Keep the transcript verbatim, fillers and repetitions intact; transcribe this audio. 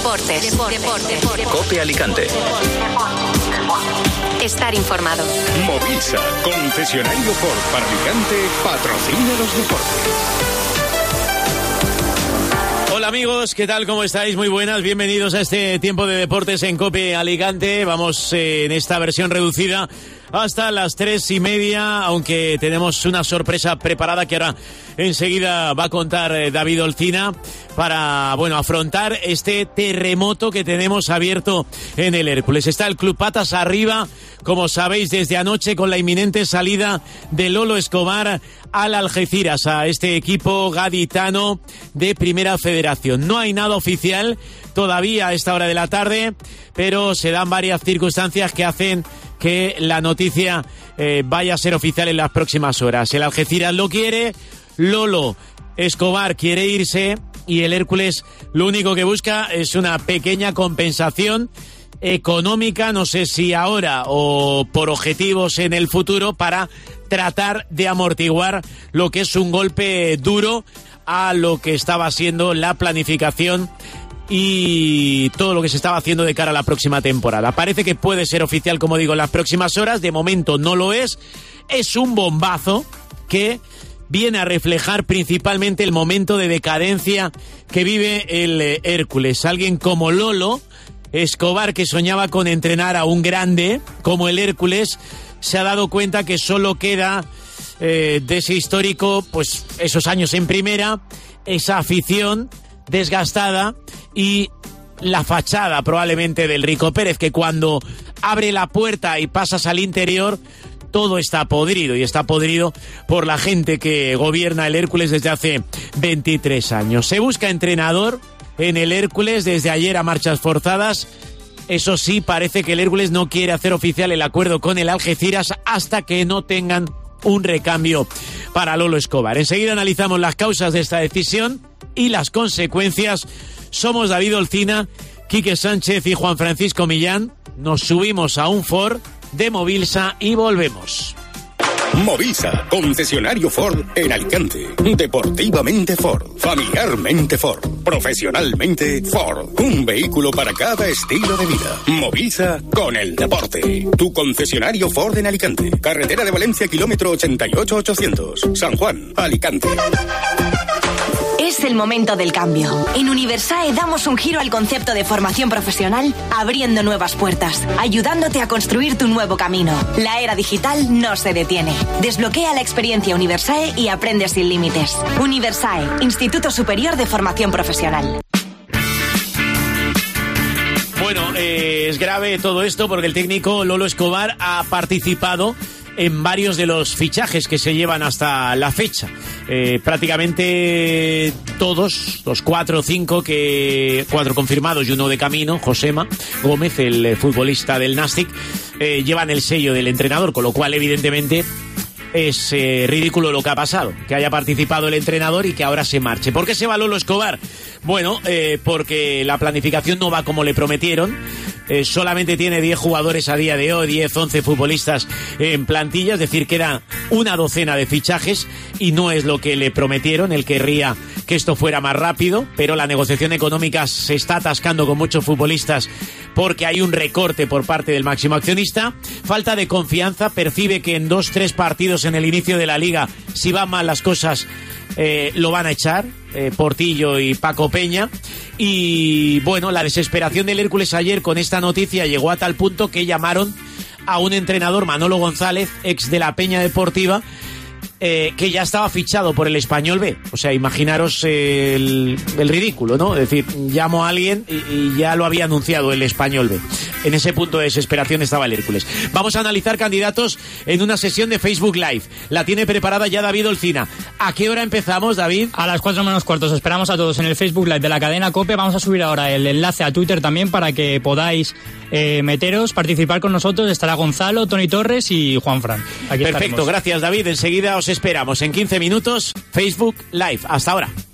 Deportes. Deportes. Deportes. COPE Alicante. Estar informado. Movisa, concesionario Ford para Alicante, patrocina los deportes. Hola amigos, ¿qué tal? ¿Cómo estáis? Muy buenas, bienvenidos a este tiempo de deportes en COPE Alicante. Vamos eh, en esta versión reducida hasta las tres y media, aunque tenemos una sorpresa preparada que ahora enseguida va a contar eh, David Olcina para, bueno, afrontar este terremoto que tenemos abierto en el Hércules. Está el Club Patas arriba, como sabéis, desde anoche con la inminente salida de Lolo Escobar al Algeciras, a este equipo gaditano de Primera Federación. No hay nada oficial todavía a esta hora de la tarde, pero se dan varias circunstancias que hacen que la noticia eh, vaya a ser oficial en las próximas horas. El Algeciras lo quiere, Lolo Escobar quiere irse y el Hércules lo único que busca es una pequeña compensación económica, no sé si ahora o por objetivos en el futuro, para tratar de amortiguar lo que es un golpe duro a lo que estaba siendo la planificación y todo lo que se estaba haciendo de cara a la próxima temporada. Parece que puede ser oficial, como digo, en las próximas horas. De momento no lo es. Es un bombazo que viene a reflejar principalmente el momento de decadencia que vive el eh, Hércules. Alguien como Lolo Escobar, que soñaba con entrenar a un grande como el Hércules, se ha dado cuenta que solo queda eh, de ese histórico, pues esos años en primera, esa afición desgastada y la fachada probablemente del Rico Pérez, que cuando abre la puerta y pasas al interior todo está podrido, y está podrido por la gente que gobierna el Hércules desde hace veintitrés años. Se busca entrenador en el Hércules desde ayer a marchas forzadas. Eso sí, parece que el Hércules no quiere hacer oficial el acuerdo con el Algeciras hasta que no tengan un recambio para Lolo Escobar. Enseguida analizamos las causas de esta decisión y las consecuencias. Somos David Olcina, Quique Sánchez y Juan Francisco Millán. Nos subimos a un Ford de Movilsa y volvemos. Movisa, concesionario Ford en Alicante. Deportivamente Ford, familiarmente Ford, profesionalmente Ford. Un vehículo para cada estilo de vida. Movisa con el deporte. Tu concesionario Ford en Alicante. Carretera de Valencia, kilómetro ochenta y ocho ochocientos. San Juan, Alicante. Es el momento del cambio. En Universae damos un giro al concepto de formación profesional, abriendo nuevas puertas, ayudándote a construir tu nuevo camino. La era digital no se detiene. Desbloquea la experiencia Universae y aprende sin límites. Universae, Instituto Superior de Formación Profesional. Bueno, eh, es grave todo esto porque el técnico Lolo Escobar ha participado en varios de los fichajes que se llevan hasta la fecha. Eh, prácticamente todos, los cuatro o cinco, que cuatro confirmados y uno de camino, Josema Gómez, el futbolista del Nastic, eh, llevan el sello del entrenador, con lo cual evidentemente es eh, ridículo lo que ha pasado, que haya participado el entrenador y que ahora se marche. ¿Por qué se va Lolo Escobar? Bueno, eh, porque la planificación no va como le prometieron. Eh, solamente tiene diez jugadores a día de hoy, diez, once futbolistas en plantilla, es decir, queda una docena de fichajes y no es lo que le prometieron. Él querría que esto fuera más rápido, pero la negociación económica se está atascando con muchos futbolistas porque hay un recorte por parte del máximo accionista. Falta de confianza, percibe que en dos, tres partidos en el inicio de la liga, si van mal las cosas, eh, lo van a echar, eh, Portillo y Paco Peña. Y bueno, la desesperación del Hércules ayer con esta noticia llegó a tal punto que llamaron a un entrenador, Manolo González, ex de la Peña Deportiva, eh, que ya estaba fichado por el Español B. O sea, imaginaros el, el ridículo, ¿no? Es decir, llamo a alguien y, y ya lo había anunciado el Español B. En ese punto de desesperación estaba el Hércules. Vamos a analizar candidatos en una sesión de Facebook Live. La tiene preparada ya David Olcina. ¿A qué hora empezamos, David? A las cuatro menos cuartos. Esperamos a todos en el Facebook Live de la cadena COPE. Vamos a subir ahora el enlace a Twitter también para que podáis eh, meteros, participar con nosotros. Estará Gonzalo, Tony Torres y Juan Fran. Aquí Perfecto, estaremos. Gracias, David. Enseguida os esperamos en quince minutos. Facebook Live. Hasta ahora.